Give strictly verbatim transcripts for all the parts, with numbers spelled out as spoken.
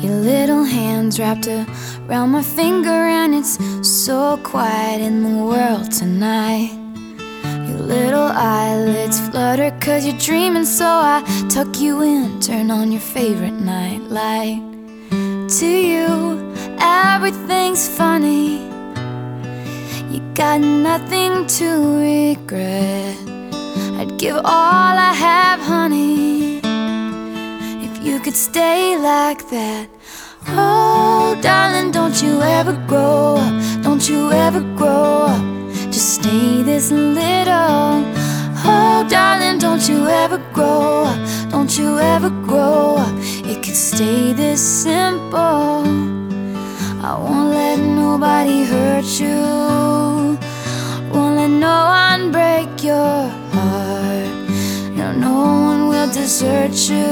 Your little hands wrapped around my finger, and it's so quiet in the world tonight. Your little eyelids flutter 'cause you're dreaming, so I tuck you in, turn on your favorite night light. To you, everything's funny. You got nothing to regret. I'd give all I have, honey, if you could stay like that. Oh, darling, don't you ever grow up, don't you ever grow up, just stay this little. Oh, darling, don't you ever grow up, don't you ever grow up, it could stay this simple. I won't let nobody hurt you, won't let no one break your heart. No, no one will desert you.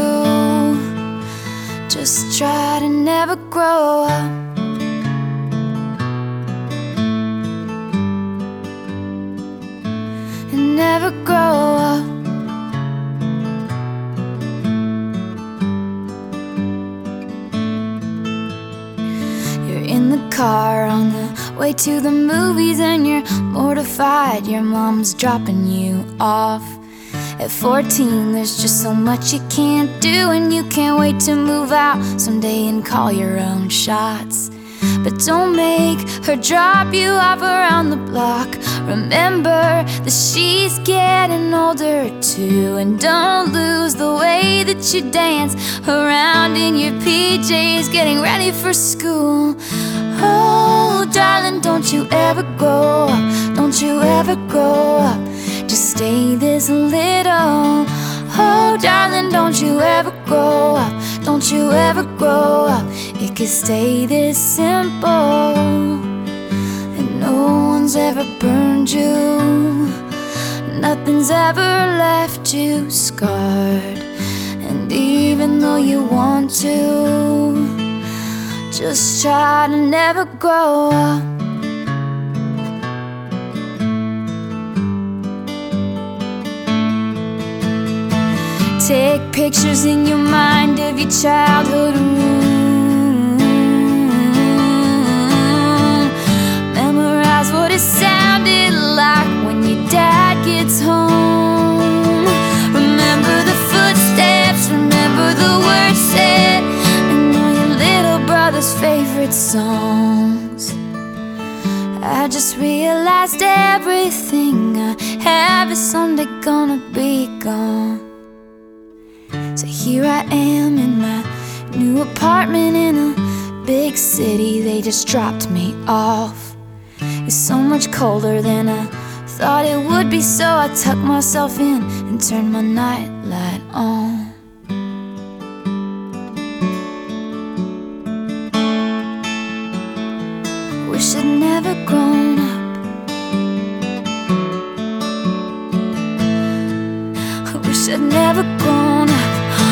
Just try to never grow up. And never grow up. You're in the car on the way to the movies, and you're mortified your mom's dropping you off. At fourteen, there's just so much you can't do, and you can't wait to move out someday and call your own shots. But don't make her drop you off around the block. Remember that she's getting older too, and don't lose the way that you dance around in your P Js, getting ready for school. Oh, darling, don't you ever grow up, don't you ever grow up, just stay this little. Oh, darling, don't you ever grow up, don't you ever grow up, it could stay this simple. And no one's ever burned you, nothing's ever left you scarred. And even though you want to, just try to never grow up. Take pictures in your mind of your childhood room. Memorize what it sounded like when your dad gets home. Remember the footsteps, remember the words said, and all your little brother's favorite songs. I just realized everything I have is someday gonna be gone. So here I am in my new apartment in a big city. They just dropped me off. It's so much colder than I thought it would be, so I tucked myself in and turned my nightlight on. Wish I'd never grown up. Wish I'd never grown up.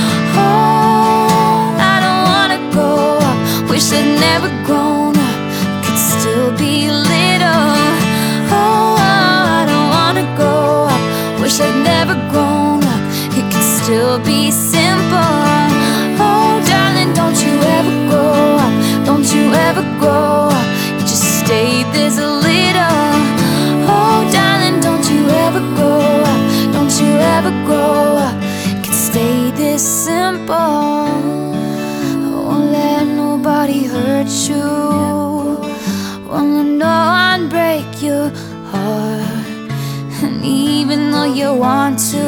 Oh, I don't wanna grow up. Wish I'd never grown up, could still be little. Oh, I don't wanna grow up. Wish I'd never grown up, it could still be simple. Oh, darling, don't you ever grow up, don't you ever grow up, you just stay this little. Oh, darling, don't you ever grow up, don't you ever grow up, stay this simple. I won't let nobody hurt you, won't let no one break your heart. And even though you want to,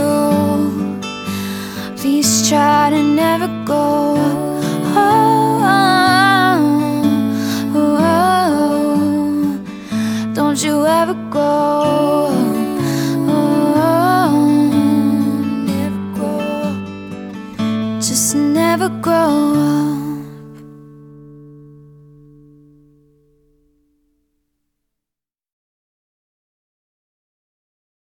please try to never go. Oh, oh, oh, oh. Don't you ever go. Just never grow up.